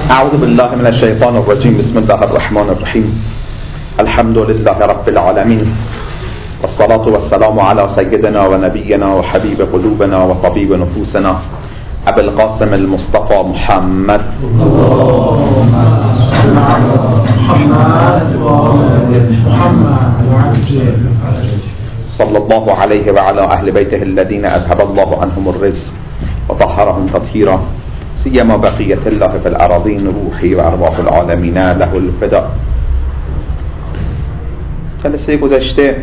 اعوذ بالله من الشیطان الرجیم. بسم الله الرحمن الرحیم. الحمد لله رب العالمین والصلاة والسلام على سيدنا ونبينا وحبيب قلوبنا وطبيب نفوسنا ابي القاسم المصطفى محمد صلى الله عليه وعلى اهل بيته الذين اذهب الله عنهم الرجس وطهرهم تطهيرا سيما بقية الله في الأراضين روحي وأرواح العالمين له الفداء. جلسه گذشته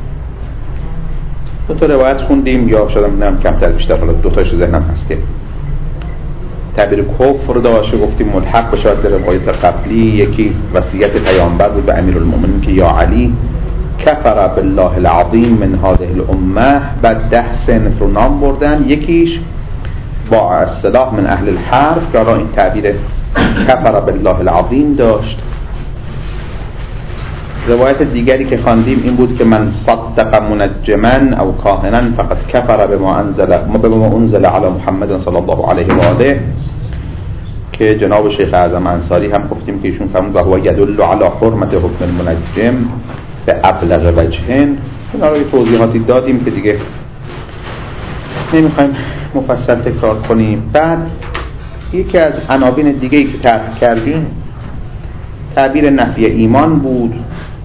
دو تا روایت خوندیم، یا شاید نمیدونم کمتر بیشتر، حالا دو تاش ذهنم هست که تعبیر کفر داشت، گفتیم ملحق به شاید روایت قبلی. یکی وصیت پیامبر بود به امیرالمؤمنین که یا علی کفر بالله العظیم من هذه الامه، بعد 10 صنف رو نام بردن. یکیش با اصطلاح من اهل الحرف که این تعبیر کفر بالله العظیم داشت. روایت دیگری که خواندیم این بود که من صدق منجما او کاهنا فقط کفر بما انزل علی محمد صلی الله علیه و آله، که جناب شیخ اعظم انصاری هم گفتیم که ایشون فرمود و هو یدل علی حرمت حکم المنجم به ابلغ وجه. اینا رو توضیحاتی دادیم که دیگه نمیخوایم مفصل تکرار کنیم. بعد یکی از عناوین دیگه ای که تعریف کردیم تعبیر نفی ایمان بود.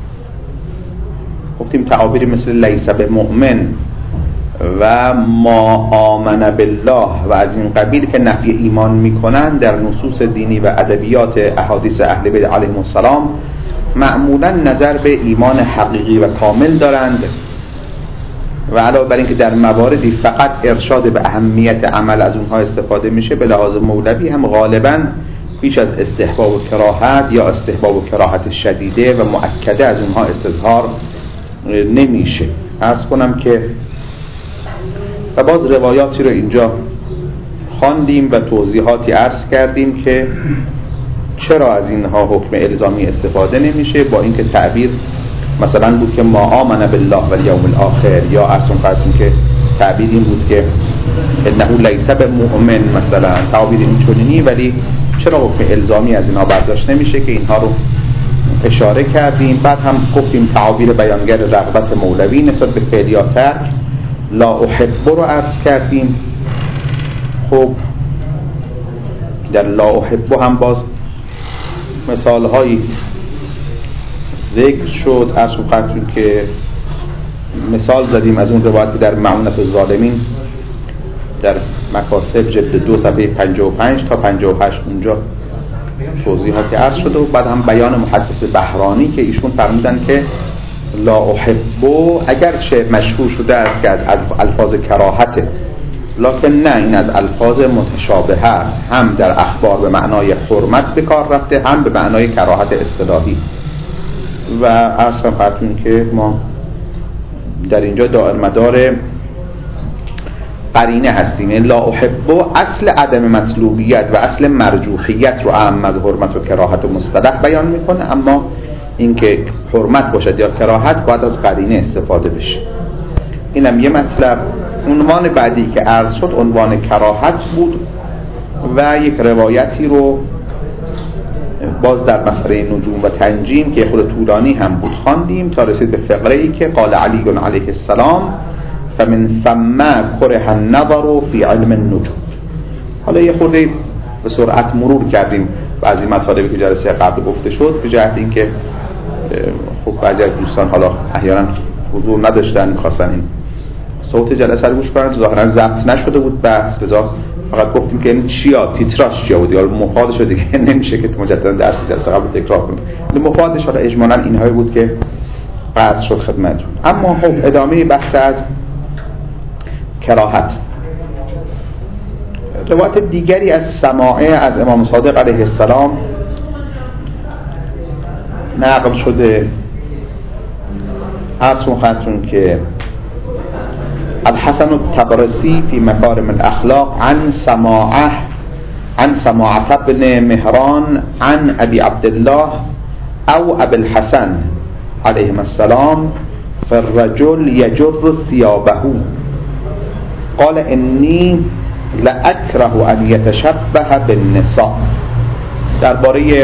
گفتیم تعابیری مثل لیس بمؤمن و ما آمن بالله و از این قبیل که نفی ایمان میکنن در نصوص دینی و ادبیات احادیث اهل بیت علیهم السلام معمولا نظر به ایمان حقیقی و کامل دارند، و علاوه بر این که در مواردی فقط ارشاد به اهمیت عمل از اونها استفاده میشه، به لحاظ مولوی هم غالبا بیش از استحباب و کراهت یا استحباب و کراهت شدیده و مؤکده از اونها استظهار نمیشه. عرض کنم که و باز روایاتی رو اینجا خواندیم و توضیحاتی عرض کردیم که چرا از اینها حکم الزامی استفاده نمیشه، با اینکه تعبیر مثلا بود که ما آمن بالله و الیوم الاخر، یا اصلا فرضون که تعبیر این بود که انه لیس بمؤمن، مثلا تعبیر این چنینی، ولی چرا حکم الزامی از اینها برداشت نمیشه که اینها رو اشاره کردیم. بعد هم گفتیم تعبیر بیانگر رغبت مولوی نسبت به فعل یا ترک لا احب رو عرض کردیم. خب در لا احب هم باز مثال هایی ذکر شد. عرض خدمتتون که مثال زدیم از اون روایتی در معونت الظالمین در مکاسب جلد 2 صفحه 55 تا 58 اونجا توضیحاتی عرض شده، و بعد هم بیان محدث بهرانی که ایشون فرمودن که لا احبو اگرچه مشهور شده است که از الفاظ کراهته، لکن نه، این از الفاظ متشابه است، هم در اخبار به معنای حرمت به کار رفته، هم به معنای کراهت اصطلاحی. و عرض خدمتتون که ما در اینجا دائر مدار قرینه هستیم. لا احبو اصل عدم مطلوبیت و اصل مرجوحیت رو اهم از حرمت و کراهت و مصطلح بیان میکنه، اما اینکه حرمت باشد یا کراهت باید از قرینه استفاده بشه. اینم یه مطلب. عنوان بعدی که عرض شد عنوان کراهت بود و یک روایتی رو باز در مسئله نجوم و تنجیم که خود طولانی هم بود خواندیم تا رسید به فقره‌ای که قال علی علیه السلام فمن ثم کره النظر فی علم النجوم. حالا یه خورده به سرعت مرور کردیم بعضی مطالبی که جلسه قبل گفته شد، به جهت اینکه خب بعضی از دوستان حالا احیانا حضور نداشتن، می‌خواستن این صوت جلسه رو گوش کنن، ظاهرا ضبط نشده بود بحث، لذا فقط گفتیم که این چیا تیتراژ چیا بود، یا مفادش رو دیگه نمیشه که مجددا درس جلسه قبل تکرار کنیم. مفادش حالا اجمالاً اینهایی بود که عرض شد خدمتتون. اما خب ادامه بحث از کراهت. روایت دیگری از سماعه از امام صادق علیه السلام نقل شده. عرض خدمتتون که الحسن الطبرسی فی مکارم الاخلاق عن سماعه بن مهران عن ابي عبد الله او ابي الحسن علیهم السلام فالرجل یجر ثيابه قال انی لأکره ان یتشبه بالنساء درباره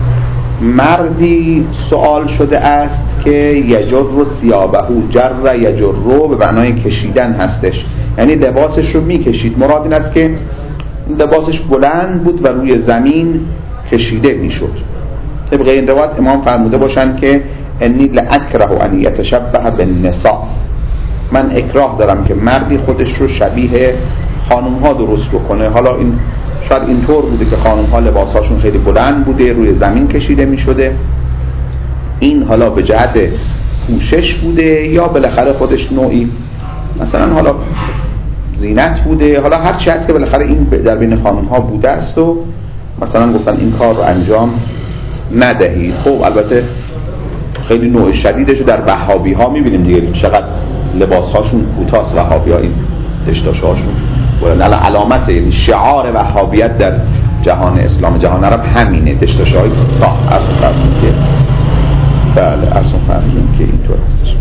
مردی سوال شده است که یجر ثیابه، جر یجر به معنای کشیدن هستش، یعنی لباسش رو میکشید. مراد این است که لباسش بلند بود و روی زمین کشیده میشد. طبق این روایت امام فرموده باشند که انی لاکره ان یتشبه بالنساء، من اکراه دارم که مردی خودش رو شبیه خانم ها درست بکنه. حالا این شاید اینطور بوده که خانم ها لباساشون خیلی بلند بوده، روی زمین کشیده می شده. این حالا به جهت پوشش بوده یا بالاخره خودش نوعی مثلا حالا زینت بوده، حالا هر چی هست که بالاخره این در بین خانم ها بوده است و مثلا گفتن این کار رو انجام ندهید. خب البته خیلی نوع شدیدش رو در وهابی ها می بینیم دیگه، چقدر لباس هاشون کوتاست وهابی ها، این دشتاش هاشون علامت، یعنی شعار وهابیت در جهان اسلام، جهان عرب همینه، دشتاش های کوتاه. ارسون فرمون که بله، ارسون فرمون که اینطور هستش.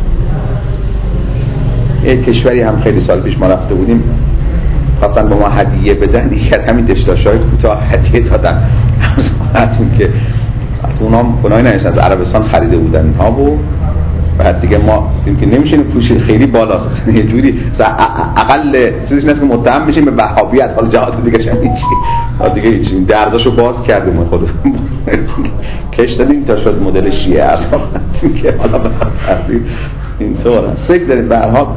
یک کشوری هم خیلی سال پیش ما رفته بودیم، خواستن به ما هدیه بدن، یکی از همین دشتاش های کوتاه هدیه دادن. ارسون که اونا هم کنایی نمیشن، از عربستان خریده بودن اینها بود. بعد دیگه ما دیدیم که نمیشه پوشید، خیلی بالاست، یه جوری اقل چیزش نیست که متهم بشیم به وهابیت. حالا جهات دیگه شما دیگه هیچ درزاشو باز کردیم خودمون کش دادیم تا شد مدل شیعه اصلا که حالا بخاطر اینطور است. فکر دارید به هر حال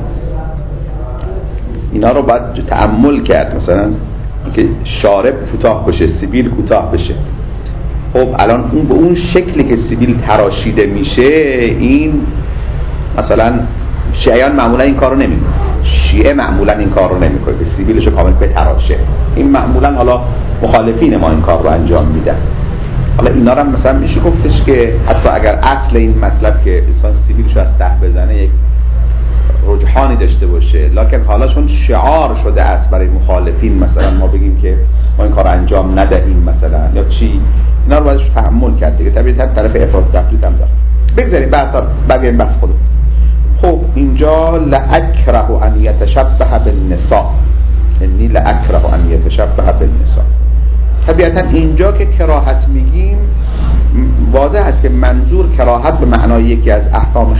اینا رو باید تأمل کرد، مثلا که شارب کوتاه بشه، سیبیل کوتاه بشه. خب الان اون به اون شکلی که سیبیل تراشیده میشه، این مثلا شیعیان معمولا این کارو نمیکنه، شیعه معمولا این کار رو نمیکنه که سیبیلشو کامل بتراشه. این معمولا حالا مخالفین ما این کار رو انجام میدن. حالا اینا رو مثلا میشه گفتش که حتی اگر اصل این مطلب که انسان سیبیلشو از ته بزنه یک رجحانی داشته باشه، لکن حالا چون شعار شده است برای مخالفین، مثلا ما بگیم که ما این کار انجام ندهیم مثلا یا چی، اینا رو بازش تحمل کرد دیگه. طبیعتا طرف افراط تفرید هم داره. بگذاریم بعد این بحث خودم. خب اینجا لاکره ان یتشبه بالنساء، یعنی لاکره ان یتشبه بالنساء. طبیعتا اینجا که کراهت میگیم واضح است که منظور کراهت به معنای یکی از احکام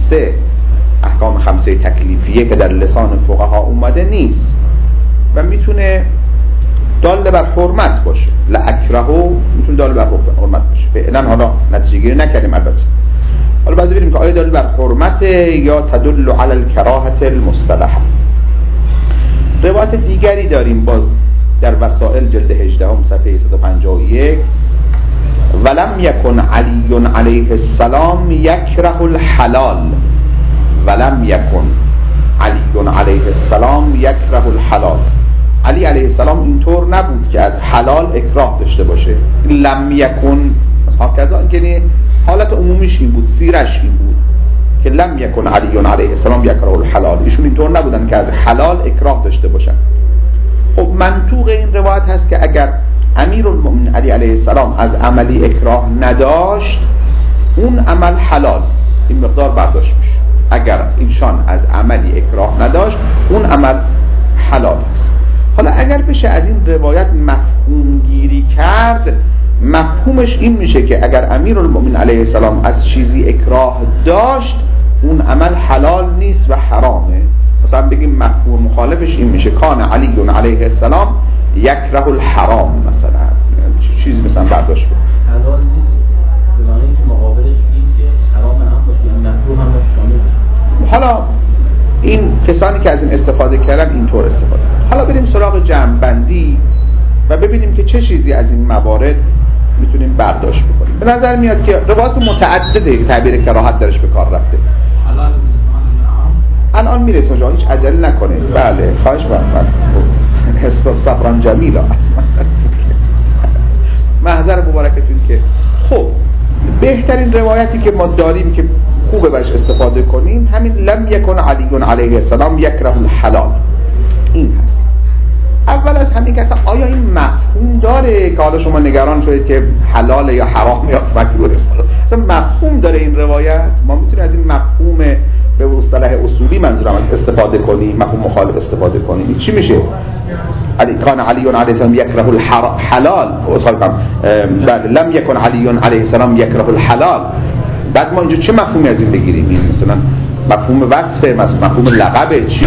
خمسه تکلیفیه که در لسان فقها اومده نیست و میتونه دال بر حرمت باشه. لاکره میتونه دال بر حرمت باشه. فعلا حالا نتیجه گیری نکردیم البته. حالا بعد ببینیم که آیا دال بر حرمت یا تدل علی الکراهه المصطلحه. روایت دیگری داریم باز در وسائل جلد 18 صفحه 151. ولم یکن علی علیه السلام یکره الحلال، ولم یکن علی علیه السلام یکره الحلال. علی علیه السلام اینطور نبود که از حلال اکراه داشته باشه. لم یکن هکذا، یعنی حالت عمومیش این بود، سیرش این بود که لم یکن علی علیه السلام یکره الحلال. ایشون اینطور نبودن که از حلال اکراه داشته باشن. خب منطوق این روایت هست که اگر امیرالمؤمنین علی علیه السلام از عملی اکراه نداشت، اون عمل حلال، این مقدار برداشت میشه. اگر ایشان از عملی اکراه نداشت، اون عمل حلال است. حالا اگر بشه از این روایت مفهوم گیری کرد، مفهومش این میشه که اگر امیرالمؤمنین علیه السلام از چیزی اکراه داشت، اون عمل حلال نیست و حرامه. مثلا بگیم مفهوم مخالفش این میشه کان علی علیه السلام یکره الحرام، مثلا چیزی مثلا برداشت بود حلال نیست به معنی که مقابلش این که حرام هم باشه، یعنی مکروه هم باشه. حالا این کسانی که از این استفاده کردن اینطور استفاده. حالا بریم سراغ جمع‌بندی و ببینیم که چه چیزی از این موارد میتونیم برداشت بکنیم. به نظر میاد که روایات متعدده تعبیر کراهت درش به کار رفته. الان میرسیم جا، هیچ عجله نکنید. بله خواهش می‌کنم. حسب صبران جمیلا. محضر مبارکتون که خب بهترین روایتی که ما داریم که خوبه باش استفاده کنیم همین لم یکن علی علیه السلام یکره الحلال، این هست. اول از همین که آیا این مفهوم داره که حالا شما نگران شدید که حلال یا حرام یا مکروه، اصلا مفهوم داره این روایت؟ ما میتونیم از این مفهوم به اصطلاح اصولی منظورم استفاده کنی، مفهوم مخالف استفاده کنی، چی میشه؟ کان علی علیه السلام یکره الحلال، بله لم یکن علی علیه السلام یکره الحلال. بعد ما اینجا چه مفهومی از این بگیریم؟ این مثلا مفهوم وصفه، مفهوم لقبه، چی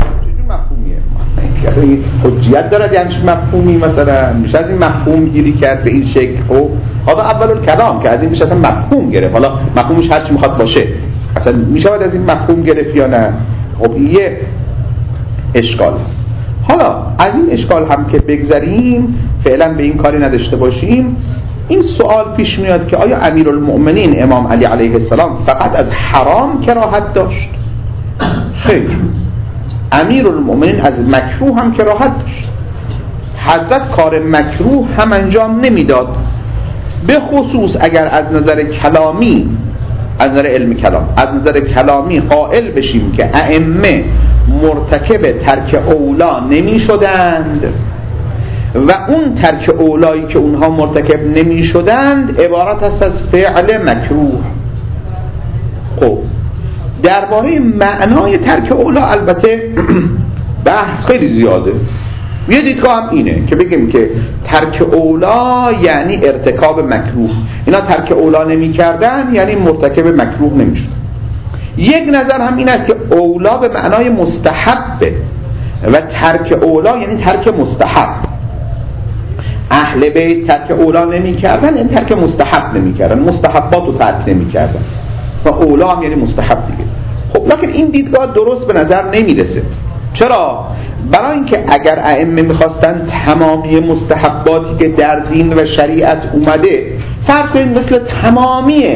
مفهومیه؟ حجیت دارد یه همچین مفهومی؟ مثلا میشه از این مفهوم گیری کرد به این شکل؟ خب حالا اول کلام که از این میشه اصلا مفهوم گرفت، حالا مفهومش هر چی میخواد باشه، اصلا میشه از این مفهوم گرفت یا نه؟ خب یه اشکال هست. حالا از این اشکال هم که بگذریم، فعلا به این کاری نداشته باشیم، این سوال پیش میاد که آیا امیرالمؤمنین امام علی علیه السلام فقط از حرام کراهت داشت؟ خیر، امیرالمؤمنین از مکروه هم کراهت داشت. حضرت کار مکروه هم انجام نمیداد، به خصوص اگر از نظر کلامی، از نظر علم کلام، از نظر کلامی قائل بشیم که ائمه مرتکب ترک اولا نمی شدند و اون ترک اولایی که اونها مرتکب نمی شدند عبارت است از فعل مکروه. خب درباره معنای ترک اولا البته بحث خیلی زیاده. یه دیدگاه هم اینه که بگیم که ترک اولا یعنی ارتکاب مکروه، اینا ترک اولا نمی کردن یعنی مرتکب مکروه نمی شدن. یک نظر هم این است که اولا به معنای مستحبه و ترک اولا یعنی ترک مستحب. اهل بیت ترک اولا نمی کردن یعنی ترک مستحب نمی کردن، مستحبات رو ترک نمی کردن و اولا هم یعنی مستحب دیگه. خب لکن این دیدگاه درست به نظر نمیرسه. چرا؟ برای اینکه اگر ائمه میخواستن تمامی مستحباتی که در دین و شریعت اومده، فرض کنید مثل تمامی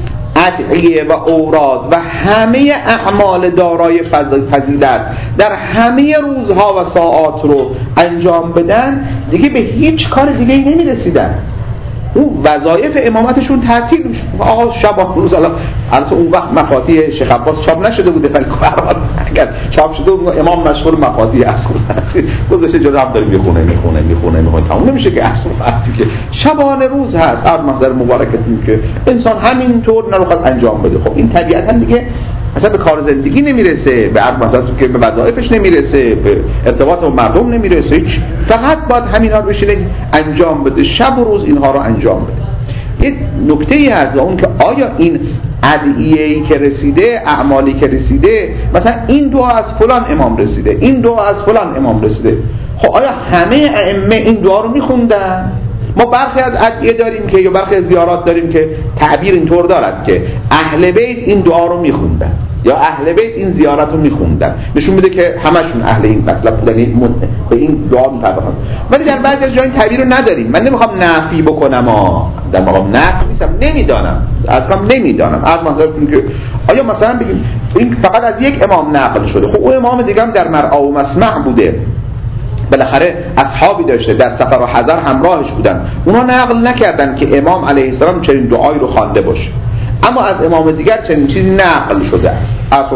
ادعیه و اوراد و همه اعمال دارای فضیلت در همه روزها و ساعات رو انجام بدن، دیگه به هیچ کار دیگه ای نمی رسیدن. اون وظایف امامتشون تعطیل میشه. آقا شب روز البته اون وقت مفاتیح شیخ عباس چاپ نشده بوده، ولی اگر چاپ شده بود امام مشغول مفاتیح اصل گذاشته جلو هم داره میخونه تموم نمیشه که اصل وقتی که شبانه روز هست. از محضر مبارکتون که انسان همینطور نروخواد انجام بده. خب این طبیعتا دیگه اصلا به کار زندگی نمیرسه، به عرض مثلا که به وظایفش نمیرسه، به ارتباط با مردم نمیرسه، هیچ. فقط باید همینا رو بشینه انجام بده، شب و روز اینها رو انجام بده. یه نکته‌ای هست اون که آیا این ادعیه‌ای که رسیده، اعمالی که رسیده، مثلا این دعا از فلان امام رسیده، این دعا از فلان امام رسیده، خب آیا همه ائمه این دعا رو میخوندن؟ ما برخی از ادعیه داریم که یا برخی از زیارات داریم که تعبیر اینطور دارد که اهل بیت این دعا رو میخوندن یا اهل بیت این زیارت رو میخوندن، نشون میده که همشون اهل این مطلب بودن، به این دعا میپرداختن. ولی در بعضی از جای این تعبیر رو نداریم. من نمیخوام نفی بکنم، در مقام نفی نیستم، نمیدانم، اصلا نمیدانم. از مثلا که آیا مثلا بگیم این فقط از یک امام نقل شده، خب اون امام دیگه هم در مرعا و مسمع بوده، بالاخره اصحابی داشته، در سفر و حضر همراهش بودن، اونا نقل نکردن که امام علیه السلام چنین دعایی رو خوانده باشه. اما از امام دیگر چنین چیزی نقل شده است.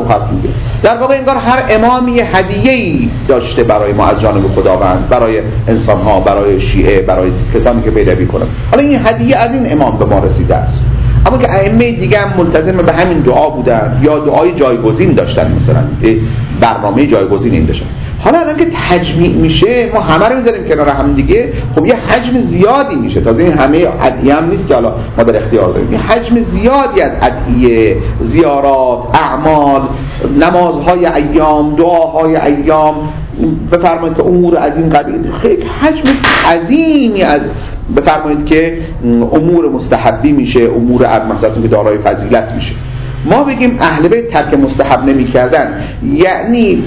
در واقع انگار هر امامی هدیه‌ای داشته برای ما از جانب خداوند، برای انسان‌ها، برای شیعه، برای کسانی که پیروی کنند. حالا این هدیه از این امام به ما رسیده است. اما که ائمه دیگه هم ملتزم به همین دعا بودن یا دعای جایگزین داشتن، مثلا برنامه جایگزین این داشتن. حالا الان که تجمیع میشه ما همه رو میذاریم کنار هم دیگه، خب یه حجم زیادی میشه. تازه این همه ادعیه هم نیست که حالا ما در اختیار داریم، یه حجم زیادی از ادعیه، زیارات، اعمال، نمازهای ایام، دعاهای ایام، بفرمایید که امور از این قبیل، خیلی حجم عظیمی از بفرمایید که امور مستحبی میشه، امور از مثلا که دارای فضیلت میشه. ما بگیم اهل بیت ترک مستحب نمی کردن، یعنی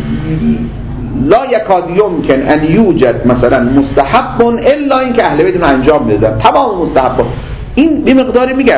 لا یکاد یمکن ان یوجد مثلا مستحب الا این که اهل بیت رو انجام میدادن تمام مستحب. این به مقداری میگم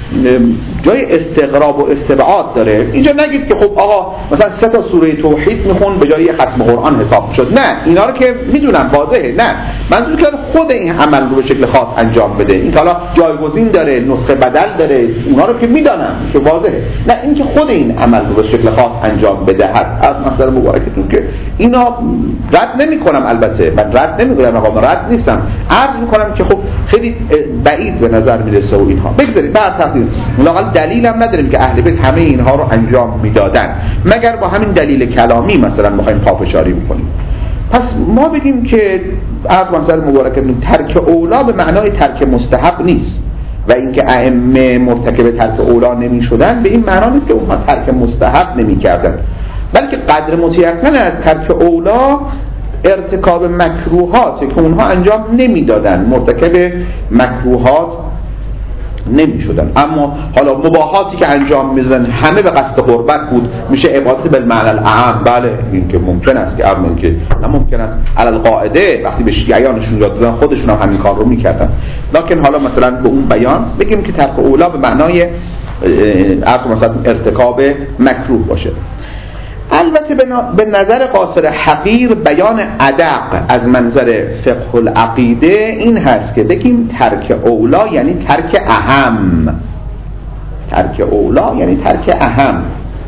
جای استغراب و استبعاد داره. اینجا نگید که خب آقا مثلا 3 تا سوره توحید میخون به جای ختم قرآن حساب شد، نه، اینا رو که میدونم واضحه، نه، منظور که خود این عمل رو به شکل خاص انجام بده، این که حالا جایگزین داره، نسخه بدل داره، اونا رو که میدانم که واضحه، نه، این که خود این عمل رو به شکل خاص انجام بده. از مثلا مبارکتون که اینا رد نمیکنم، البته من رد نمیکنم، مقام رد نیستم، عرض میکنم که خب خیلی بعید به نظر میرسه و اینها. بگذارید بعد تقدیر لاقل دلیل هم نداریم که اهل بیت همه اینها رو انجام میدادن مگر با همین دلیل کلامی مثلا بخوایم پافشاری بکنیم. پس ما بگیم که از مثلا مبارکه ترک اولا به معنای ترک مستحب نیست و اینکه ائمه مرتکب ترک اولا نمی شدن به این معنا نیست که اونها ترک مستحب نمی کردن، بلکه قدر متیقن از ترک اولا ارتکاب مکروهات که اونها انجام نمی دادن، مرتکب مکروهات نمی شدن. اما حالا مباحاتی که انجام می دادن همه به قصد قربت بود، میشه عبادت بالمعنی الاعم. بله این که ممکن است که اما که نممکن است علی القاعده وقتی به شیعیانشون یاد دادن خودشون هم همین کار رو میکردن. لکن حالا مثلا به اون بیان بگیم که ترک اولا به معنای مثلا ارتکاب مکروه باشه. البته به نظر قاصر حقیر بیان ادق از منظر فقه العقیده این هست که بگیم ترک اولا یعنی ترک اهم، ترک اولا یعنی ترک اهم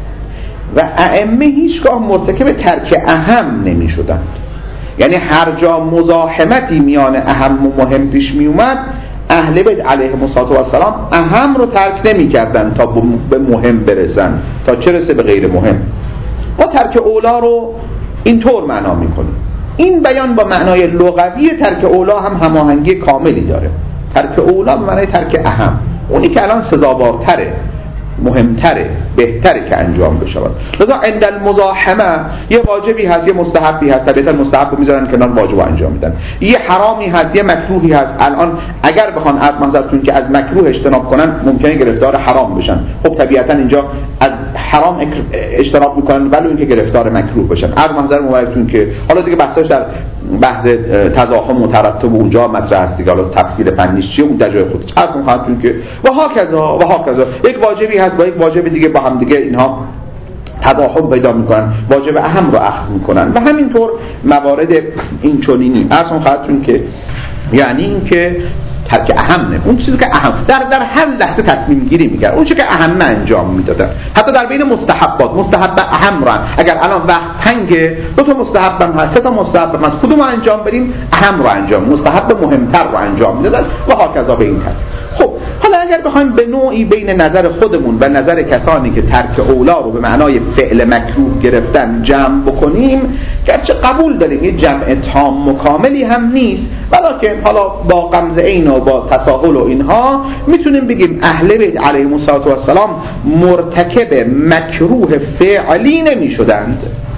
و ائمه هیچگاه مرتکب ترک اهم نمی شدند. یعنی هر جا مزاحمتی میان اهم و مهم پیش می اومد اهل بیت علیهم السلام اهم رو ترک نمی کردن تا به مهم برسن، تا چه رسه به غیر مهم. ما ترک اولا رو اینطور معنا میکنیم. این بیان با معنای لغوی ترک اولا هم هماهنگی کاملی داره. ترک اولا به معنای ترک اهم، اونی که الان سزاوارتره، مهمتره، بهتره که انجام بشود. لذا عند المزاحمه یه واجبی هست، یه مستحبی هست، طبیعتا مستحب رو میذارن کنار، واجب رو انجام میدن. یه حرامی هست، یه مکروهی هست. الان اگر بخوان از منظرتون که از مکروه اجتناب کنن ممکنه گرفتار حرام بشن. خب طبیعتا اینجا از حرام اجتناب میکنن ولی اینکه گرفتار مکروه بشن. از منظر مبارکتون که حالا دیگه بحثش در بحث تزاحم و ترتب اونجا مطرح است دیگه، حالا تفصیل فنیش چیه اون جای خودش. عرض خواهدتون که و هاکذا یک واجبی هست با یک واجب دیگه با هم دیگه اینها تضاحم پیدا میکنن، واجب اهم رو اخذ میکنن و همینطور موارد این چنینی. عرض خواهدتون که یعنی این که ترک اهم نه، اون چیزی که اهم در هر لحظه تصمیم گیری میکرد، اون چیزی که اهم انجام میدادن. حتی در بین مستحبات مستحب اهم رو اگر الان وقت تنگه دو تا مستحب هم هست، سه تا مستحب هم هست، کدوم رو انجام بدیم؟ اهم رو انجام، مستحب مهمتر رو انجام میدادن و هاکذا به این ترتیب. خب حالا اگر بخوایم به نوعی بین نظر خودمون و نظر کسانی که ترک اولا رو به معنای فعل مکروه گرفتن جمع بکنیم، گرچه قبول داریم یه جمع تام و کاملی هم نیست، ولکن حالا با غمز عین و با تساهل و اینها میتونیم بگیم اهل بیت علیهم السلام مرتکب مکروه فعلی نمیشدند،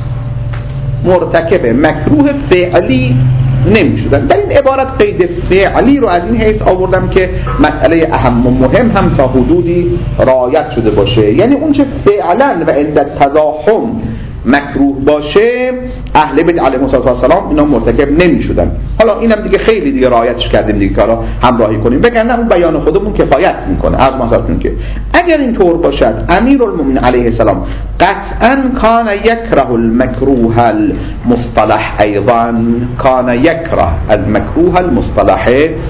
مرتکب مکروه فعلی نمیشدند. در این عبارت قید فعلی رو از این حیث آوردم که مسئله اهم و مهم هم تا حدودی رعایت شده باشه. یعنی اون چه فعلا و عند تزاحم مکروه باشه اهل بیت علیهم السلام اینا مرتکب نمیشدن. حالا اینم دیگه خیلی دیگه رعایتش کردیم دیگه، حالا همراهی کنیم بگن اون بیان خودمون کفایت میکنه. از مثلا که اگر این طور باشد امیرالمومنین علیه السلام قطعا کان یکره المکروه المصطلح ایضا، کان یکره المکروه المصطلح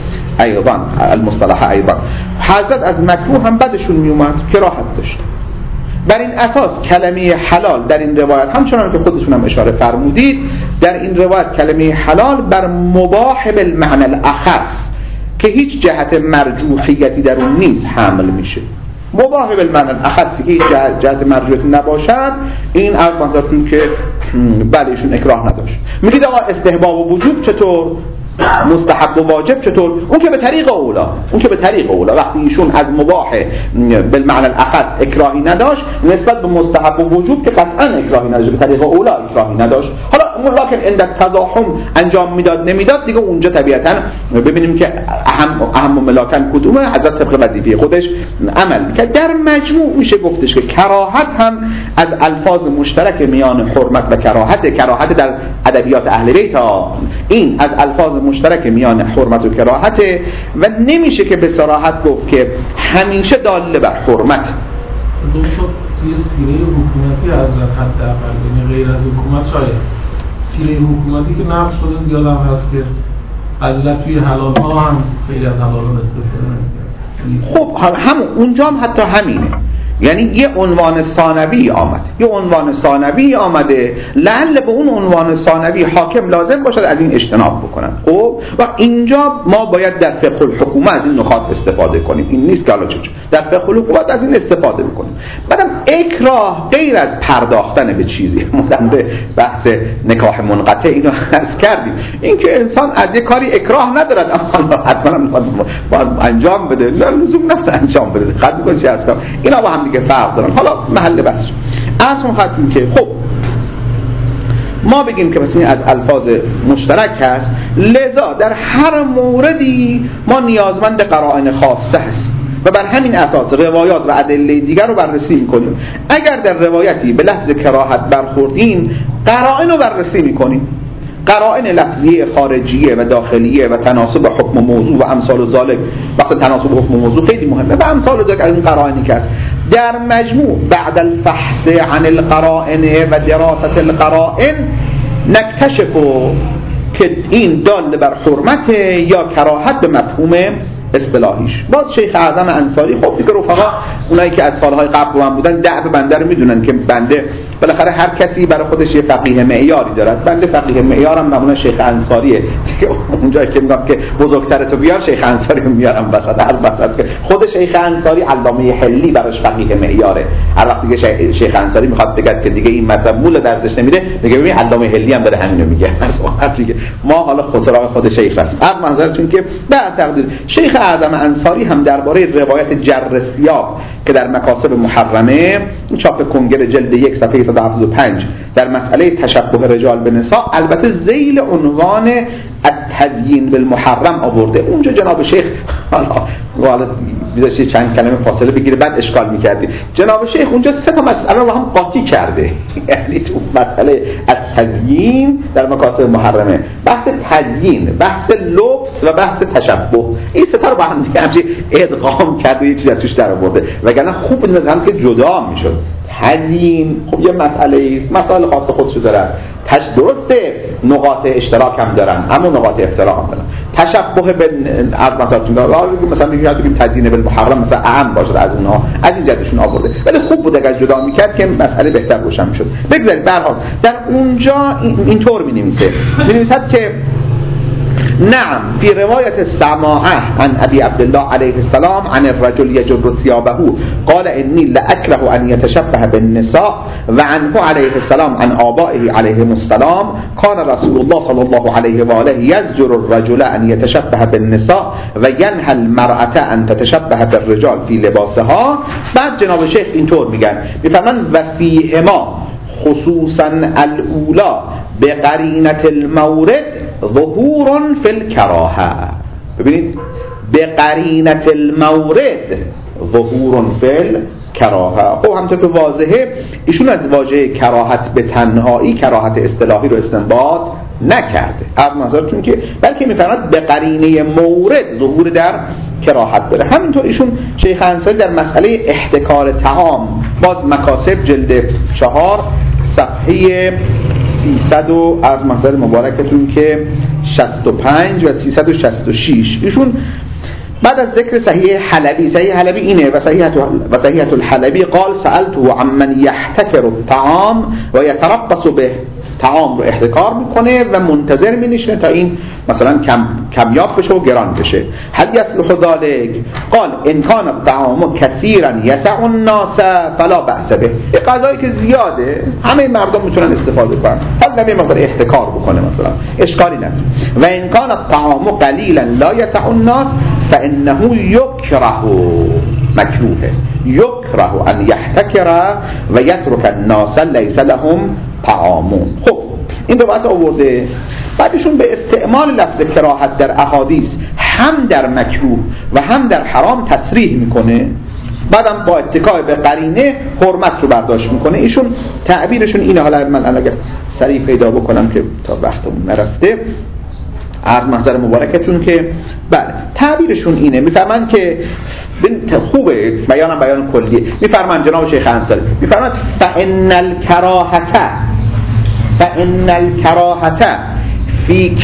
ایضا، حضرت از مکروه هم بدشون میومد، کراهت داشت. بر این اساس کلمه حلال در این روایت همچنان که خودشون هم اشاره فرمودید در این روایت کلمه حلال بر مباح بالمعنی الاخص که هیچ جهت مرجوحیتی در اون نیست حمل میشه. مباح بالمعنی الاخص که هیچ جهت مرجوحیتی نباشد این از منظرتون که بله ایشون اکراه نداشت. میگید آقا استحباب و وجوب چطور؟ مستحب و واجب چطور؟ اون که به طریق اولا وقتی ایشون از مباح بالمعنی الاخص اکراهی نداشت نسبت به مستحب و وجوب که قطعا اکراهی نداشت، به طریق اولا اکراهی نداشت. حالا لکن عند تزاحم انجام میداد نمیداد دیگه اونجا طبیعتا ببینیم که اهم و ملاکن کدومه، حضرت طبق وظیفه خودش عمل که در مجموع میشه گفتش که کراهت هم از الفاظ مشترک میان حرمت و کراهت در ادبیات اهل بیت این از الفاظ مشترک میان حرمت و کراهت و نمیشه که به صراحت گفت که همیشه داله بر حرمت. توی سیره حکومتی از حداقل یعنی غیر از حکومت شاید سیره حکومتی که نقش شده زیاد هم هست که از توی حلال ها هم خیلی از حلال ها استفاده نمی‌کنه. خب همون اونجا هم حتی همینه، یعنی یه عنوان ثانوی آمده، لعل به اون عنوان ثانوی حاکم لازم باشد از این اجتناب بکنن. خب و اینجا ما باید در فقه الحکومه از این نکات استفاده کنیم. این نیست که حالا چه در فقه الحکومه از این استفاده بکنیم. بعدم اکراه غیر از پرداختن به چیزی، ما در بحث نکاح منقطع اینو عرض کردیم، اینکه انسان از یه کاری اکراه ندارد اما حتما باید انجام بده، لزوم نداره انجام بده، خاطر می‌کنه چه از کار اینا با هم دیگه فرق دارن. حالا محل بحث اصلا خاطر که خب ما بگیم که مثلا از الفاظ مشترک هست، لذا در هر موردی ما نیازمند قرائن خاصه هست و بر همین اساس روایات و ادله دیگر رو بررسی می‌کنیم. اگر در روایتی به لفظ کراهت برخوردیم، قرائن رو بررسی می‌کنیم، قرائن لفظیه خارجیه و داخلیه و تناسب حکم موضوع و امثال ذالک. وقت تناسب حکم موضوع خیلی مهمه و امثال ذالک از این قرائنی که هست. در مجموع بعد الفحص عن القرائن و دراسه القرائن نکتشف که این دال بر حرمت یا کراهت به مفهوم اصطلاحیش. باز شیخ اعظم انصاری خب دیگه رفقا اونایی که از سالهای قبل با من بودن دعو بنده رو میدونن که بنده بالاخره هر کسی برای خودش یه فقیه معیاری دارد. بنده فقیه معیارم معمولا شیخ انصاریه که اونجایی که میگم که بزرگترتو بیار شیخ انصاری رو میارم وسط، از وسط که خود شیخ انصاری علامه حلی براش فقیه معیاره. هر وقت دیگه شیخ انصاری میخواد بگه که دیگه این مطلب مول درسش نمیده، میگه ببین علامه حلی هم داره همینو میگه. ما حالا خسرا خود شیخ هستیم. از منظرتون که بعد تقدیر شیخ اعظم انصاری هم درباره روایت جر سیاق که در مکاسب محرمه چاپ کنگر جلد 1 صفحه 175 در مسئله تشبه رجال به نساء، البته ذیل عنوان التزیین بالمحرم آورده. اونجا جناب شیخ حالا بیزاشه چند کلمه فاصله بگیره بعد اشکال میکردی. جناب شیخ اونجا 3 تا مسئله رو هم قاطی کرده. یعنی تو مسئله التزیین در مکاسب محرمه، بحث تزیین، بحث لبس و بحث تشبه، این 3 تا رو با هم دیگه همچین ادغام کرده، یه چیزی از توش در آورده. وگرنه خوب بود مثلا که جدا میشد. تزیین خب یه مسئله است، مسائل خاص خودشو داره. درسته نقاط اشتراک هم دارن اما نقاط افتراق هم دارن. تشبه به مثلا بگیم تزیین بالمحرم مثلا اهم باشه از اونها، از این جهتشون آورده. ولی خوب بود اگه جدا میکرد که مسئله بهتر روشن میشد. بگذارید به هر حال در اونجا اینطور می‌نویسد که نعم في رواية السماعة عن أبي عبد الله عليه السلام عن الرجل يجر ثيابه قال إني لأكره أن يتشبه بالنساء وعنه عليه السلام عن آبائه عليهم السلام كان رسول الله صلى الله عليه وآله يزجر الرجل أن يتشبه بالنساء وينهى المرأة أن تتشبه بالرجال في لباسها. بعد جناب شیخ اینطور میفرمان و فیهما خصوصا الاولا بقرینة المورد ظهور فی الکراهه. ببینید بقرینة المورد ظهور فی الکراهه. خب همونطور که واضحه ایشون از واژه کراهت به تنهایی کراهت اصطلاحی رو استنباط نکرده از نظرتون که، بلکه میفرماد به قرینه مورد ظهور در کراهت داره. همینطور ایشون شیخ انصاری در مسئله احتکار طعام، باز مکاسب جلد 4 صفحه 300 و از منظر مبارکتون که 65 و 366 ایشون بعد از ذکر صحیح حلبی اینه و صحیحة الحلبی قال سألته عمن يحتكر الطعام و يتربص به، طعام رو احتکار میکنه و منتظر مینشه تا این مثلا کمیاب بشه و گران بشه. هل یصلح ذلك؟ قال ان کان الطعام كثيرا يسع الناس فلا بأس به. این غذایی که زیاده همه مردم میتونن استفاده کنن، حالا نمی مقدار احتکار بکنه مثلا اشکالی نداره. و ان کان الطعام قلیلا لا يسع الناس فانه مکروه ان يحتكر و يترك الناس ليس لهم طعامون. خب این رو باید آورده. بعدشون به استعمال لفظ کراهت در احادیث هم در مکروه و هم در حرام تصریح میکنه، بعدم با اتکای به قرینه حرمت رو برداشت میکنه. ایشون تعبیرشون اینه، حالا من اگر سریع پیدا بکنم که تا وقتمون نرفته از محضر مبارکتون که بله تعبیرشون اینه، میفرمان که خوبه بیان کلیه. میفرمان جناب شیخ انصاری میفرمان فإن الكراهة فی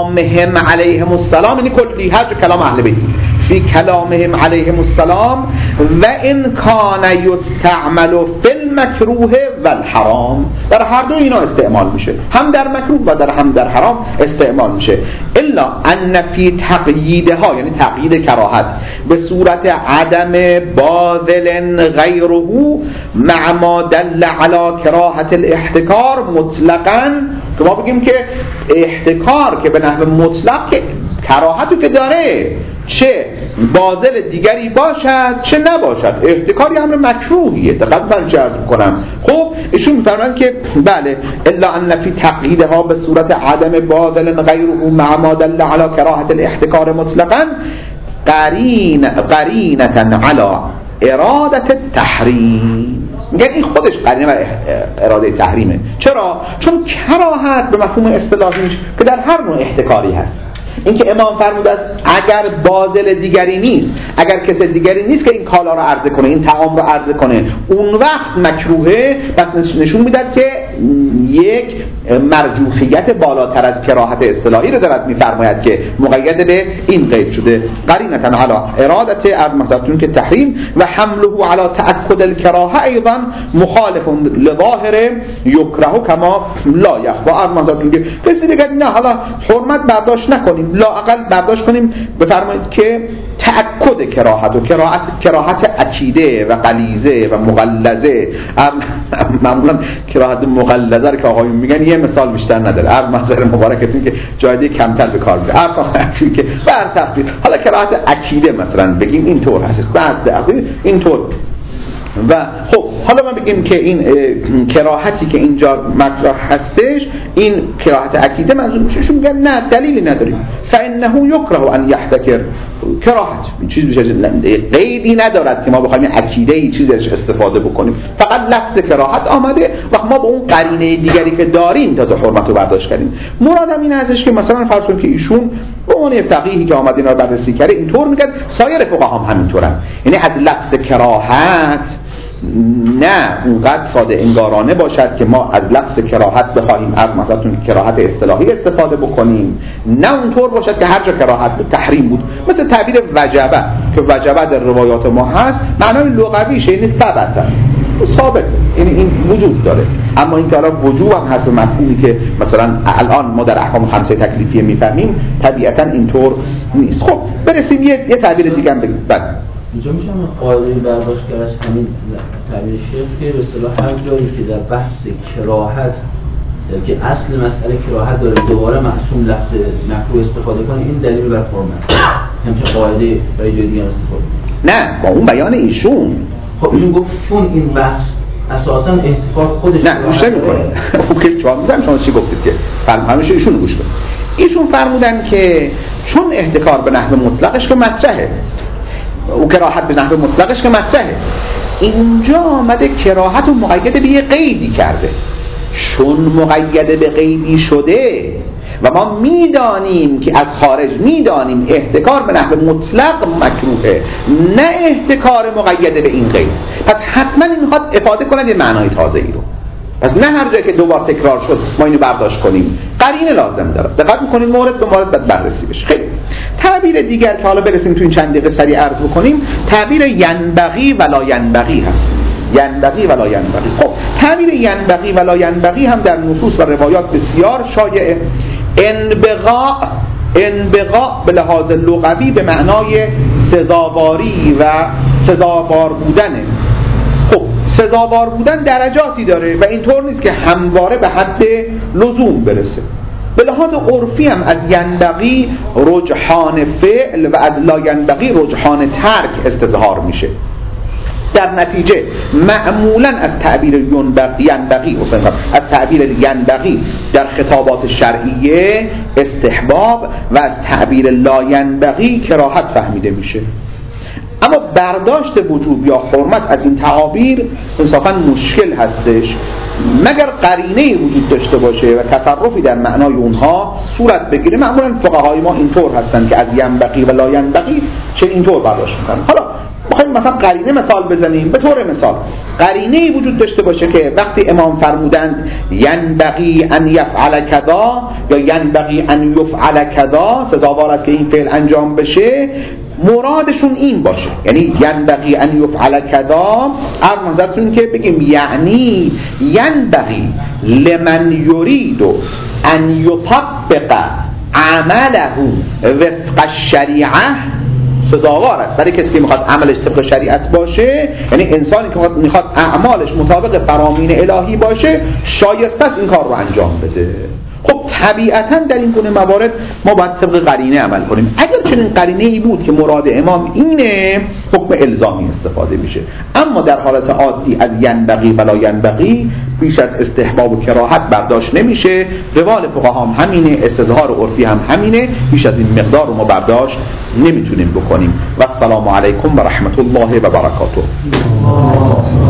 کلامهم علیهم السلام، یعنی کلی هر کلام اهل بیت فی کلامهم علیهم السلام و این کان یستعمل فی المکروه و الحرام، در هر دو اینا استعمال میشه، هم در مکروه و هم در حرام استعمال میشه. الا ان فی تقییدها، یعنی تقیید کراهت به صورت عدم باذل غیره مع ما دل علی کراهت الاحتکار مطلقاً، که ما بگیم که احتکار که به نحو مطلق که کراهتو که داره، چه باذل دیگری باشد چه نباشد، احتکاری امر مکروهیه. دقیقاً من چه عرض میکنم؟ خب ایشون میفرمایند که بله الا ان فی تقییدها به صورت عدم باذل غیره مع ما دل علی کراهت الاحتکار مطلقاً قرینة علی ارادت التحریم. میگن این خودش قرینه بر اراده تحریمه. چرا؟ چون کراهت به مفهوم اصطلاحیش که در هر نوع احتکاری هست. این که امام فرموده است اگر باذل دیگری نیست، اگر کسی دیگری نیست که این کالا رو عرضه کنه، این طعام رو عرضه کنه، اون وقت مکروهه. پس نشون میداد که یک مرجوحیت بالاتر از کراهت اصطلاحی رو دارد میفرماید که مقید به این قید شده. قرینة علی ارادت از مثلا که تحریم و حمله علی تأکد الکراهه ایضا مخالف لظاهر یکره کما لا یخفی. از مثلا که کسی دیگه نه حالا حرمت برداشت نکنیم، لااقل برداشت کنیم، بفرمایید که تأکد کراهت و کراهت عقیده و غلیظه و مغلظه، معمولا کراهت مغلظه رو که آقایون میگن یه مثال بیشتر نداره. عرض منظر مبارکتون که جای کمتر به کار میره، عرض که بر تقدیر حالا کراهت عقیده مثلا بگیم اینطور هست، بعد اینطور. و خب حالا ما بگیم که این کراهتی که اینجا مطرح هستش، این کراهت عقیده منظور میشه. شون میگن نه دلیلی نداریم، فانه یکره ان یحتکر. کراهت این چیز قیدی ندارد که ما بخوایم عقیده ای چیزی ازش استفاده بکنیم، فقط لفظ کراهت آمده و ما به اون قرینه دیگری که داریم تازه حرمت رو برداشت کردیم. مرادم این ازش که مثلا فرض کنیم که ایشون به عنوان فقیهی که آمد اینا رو بررسی کرده اینطور میگه، سایر فقها هم همینطورن. یعنی از لفظ کراهت نه اونقدر ساده انگارانه باشد که ما از لفظ کراهت بخواهیم از مثلا کراهت اصطلاحی استفاده بکنیم، نه اونطور باشد که هر جا کراهت بود تحریم بود. مثل تعبیر وجبه که وجبه در روایات ما هست، معنای لغویش یعنی ثابت، یعنی این وجود داره. اما این که الان وجوب هم هست به مفهومی که مثلا الان ما در احکام خمسه تکلیفیه میفهمیم، طبیعتا اینطور نیست. خب برسیم یه تعبیر دیگه هم بگیم. اینجا میشه همین قاعده برداشت کرد از همین تعبیر شیخ که به اصطلاح هر جایی که در بحث کراهت که اصل مسئله کراهت داره دوباره معصوم لفظ مکروه استفاده کنه، این دلیل بر حرمت. همچنین قاعده برای جای دیگه استفاده نه با اون بیان ایشون. خب ایشون گفت چون این بحث اساساً احتکار خودش نه گوش نمی‌کنه. خب که جواب میدم شما چی گفتید که فرمایش ایشون گوش کنید. ایشون فرمودن که چون احتکار به نحو مطلقش که مطرحه و کراهت به نحو مطلقش که مطرحه، اینجا آمده کراهت رو مقید به یه قیدی کرده. چون مقید به قیدی شده و ما میدانیم که از خارج میدانیم احتکار به نحو مطلق مکروهه، نه احتکار مقید به این قید، پس حتما این میخواد افاده کنه یه معنای تازه ای رو. پس نه هر جایی که دوبار تکرار شد ما اینو برداشت کنیم، قرینه لازم داره. دقت میکنید مورد به مورد باید بررسی بشه. خیلی تعبیر دیگر که حالا برسیم تو این چند دقیقه سریع عرض بکنیم، تعبیر ینبغی ولا ینبغی هست. ینبغی ولا ینبغی. خب تعبیر ینبغی ولا ینبغی هم در نصوص و روایات بسیار شایعه. انبغاء به لحاظ لغوی به معنای سزاواری و سزاوار بودنه. خب سزاوار بودن درجاتی داره و اینطور نیست که همواره به حد لزوم برسه. به لحاظ عرفی هم از ینبغی رجحان فعل و از لا ینبغی رجحان ترک استظهار میشه. در نتیجه معمولا از تعبیر ینبغی از تعبیر ینبغی در خطابات شرعیه استحباب و از تعبیر لا ینبغی کراهت فهمیده میشه. اما برداشت وجوب یا حرمت از این تعابیر انصافا مشکل هستش مگر قرینه وجود داشته باشه و تصرفی در معنای اونها صورت بگیره. معمولا فقهای ما اینطور هستن که از ینبغی و لا ینبغی چه اینطور برداشت میکنن. حالا بخوایم مثلا قرینه مثال بزنیم. به طور مثال قرینه وجود داشته باشه که وقتی امام فرمودند ینبغی ان یفعل کذا یا ینبغی ان یفعل کذا، سزاوار است که این فعل انجام بشه، مرادشون این باشه، یعنی ینبغی ان یفعل کذا، نظرتون که بگیم یعنی ینبغی لمن یرید ان یطبق عمله وفق الشریعه، سزاوار است برای کسی که میخواد عملش طبق شریعت باشه، یعنی انسانی که میخواد اعمالش مطابق فرامین الهی باشه شایسته است این کار رو انجام بده. خب طبیعتاً در این گونه موارد ما باید طبق قرینه عمل کنیم. اگر چنین قرینه‌ای بود که مراد امام اینه، حکم الزامی استفاده میشه. اما در حالت عادی از ینبغی ولا ینبغی بیش از استحباب و کراهت برداشت نمیشه. روال فقها هم همینه، استظهار عرفی هم همینه، بیش از این مقدار رو ما برداشت نمیتونیم بکنیم. و السلام علیکم و رحمت الله و برکاته.